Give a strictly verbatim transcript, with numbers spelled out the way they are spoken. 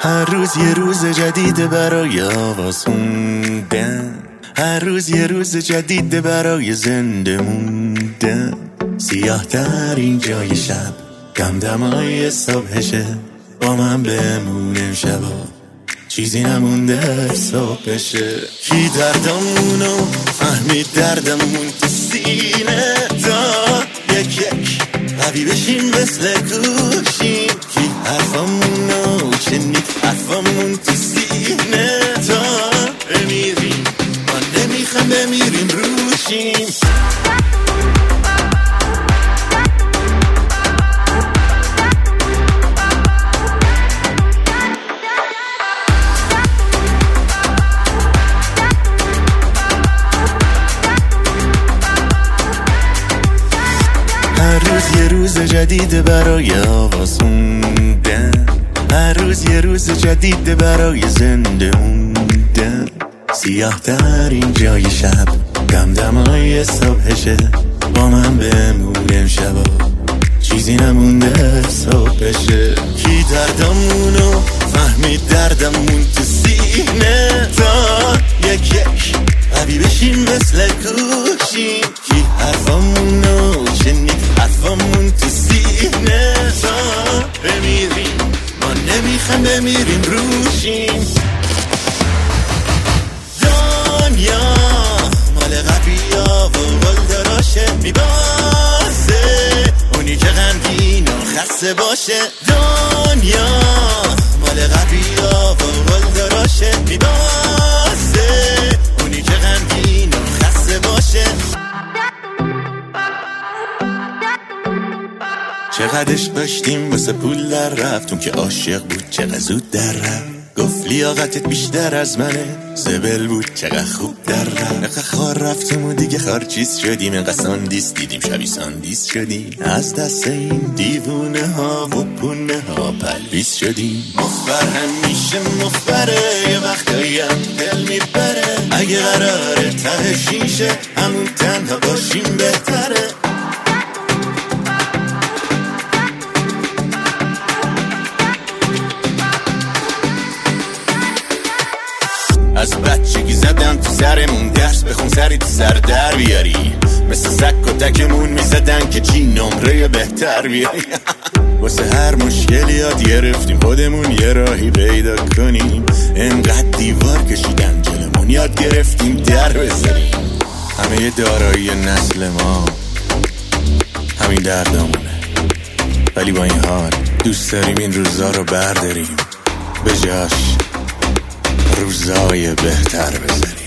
هر روز یه روز جدید برای آواز خوندن، هر روز یه روز جدید برای زنده موندن. سیاه ترین جای شب دمدمای صبحشه، با من بمونه شبا چیزی نمونده صبح بشه. کی دردمونو فهمید دردمون تو سینه، تا یک یک قوی بشیم مثل گوشیم. کی حرفمونو شنید حرفمون تو سینه، تا بمیریم ما نمیخوام بمیریم روشیم. هر روز یه روز جدید برای آواز خوندن، هر روز یه روز جدید برای زنده موندن. سیاه ترین جای شب دمدمای صبحشه، با من بمونه شبا چیزی نمونده صبح بشه. کی دردمونو فهمید دردمون تو سینه، تا یک یک قوی بشیم مثل گوشیم. کی حرفمونو شنید حرفمون تو سینه، تا بمیریم ما نمیخوام بمیریم روشیم. دنیا مال قویا و قلدراشه، میبازه اونی که غمگین و خسته باشه. دنیا مال قویا و قلدراشه، میبازه اونی که غمگین و خسته باشه. چقدرش داشتیم واسه پول در رفتون که عاشق بود چقدر زود در رفت. گفت لیاقتت بیشتر از منه، زبل بود چقدر خوب در رفت. نقه خار رفتیم و دیگه خارچیز شدیم، انقدر ساندیس دیدیم شبی ساندیس شدیم. از دست این دیوونه ها و پونه ها پلویز شدیم. مخبر همیشه مخبره، یه وقتایی هم دل میبره. اگه قراره ته شیشه همون تنها باشیم بهتره. از بچگی زدن تو سرمون درس بخون سری تو سر در بیاری. مثل سک و تکمون میزدن که چی نمره بهتر بیاری. واسه هر مشکلی یاد گرفتیم خودمون یه راهی پیدا کنیم. انقدر دیوار کشیدن جلمون یاد گرفتیم در بزنیم. همه دارایی نسل ما همین دردامونه، ولی با این حال دوست داریم این روزا رو برداریم، به جاش روزای بهتر بذاریم.